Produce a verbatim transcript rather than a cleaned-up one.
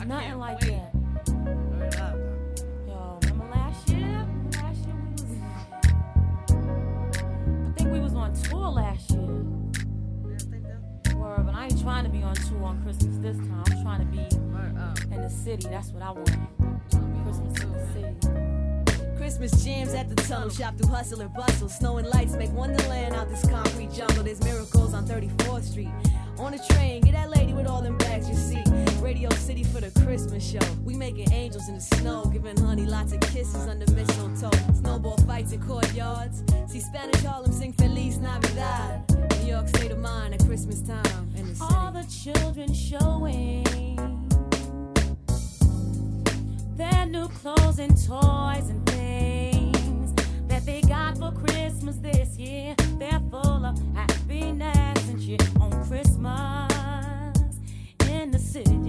Nothing like wait. that. Yo, remember last year? Last year we was, I think we was on tour last year. Word, but I ain't trying to be on tour on Christmas this time. I'm trying to be in the city. That's what I want. Christmas in the city. Christmas jams at the tunnel, shop through hustle and bustle. Snow and lights make wonderland out this concrete jungle. There's miracles on thirty-fourth Street. On the train, get that lady with all them bags you see. Radio City for the Christmas show. We making angels in the snow, giving honey lots of kisses under mistletoe. Snowball fights in courtyards. See Spanish Harlem sing Feliz Navidad. New York state of mind at Christmas time in the city. All the children showing their new clothes and toys and things that they got for Christmas this year. They're full of happiness and shit on Christmas in the city.